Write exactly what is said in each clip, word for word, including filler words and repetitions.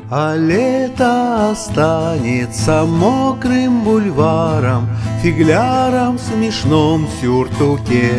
А лето останется мокрым бульваром, фигляром в смешном сюртуке.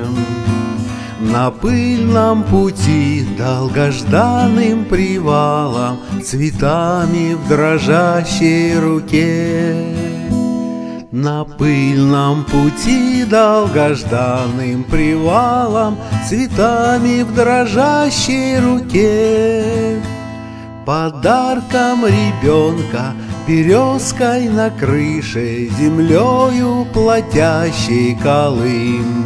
На пыльном пути долгожданным привалом, цветами в дрожащей руке. На пыльном пути долгожданным привалом, цветами в дрожащей руке. Подарком ребенка, березкой на крыше, землею платящей Колым.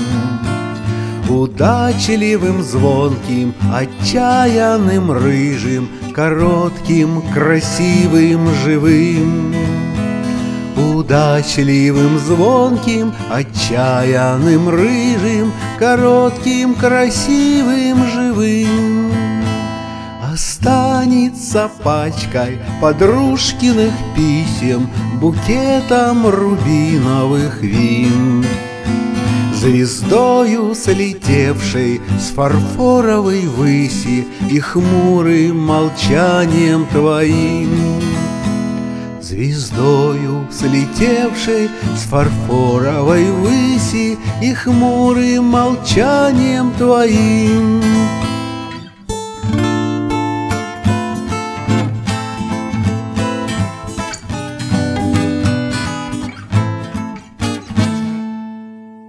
Удачливым, звонким, отчаянным, рыжим, коротким, красивым, живым. Удачливым, звонким, отчаянным, рыжим, коротким, красивым, живым. Останется пачкой подружкиных писем, букетом рубиновых вин. Звездою, слетевшей с фарфоровой выси и хмурым молчанием твоим. Звездою, слетевшей с фарфоровой выси и хмурым молчанием твоим.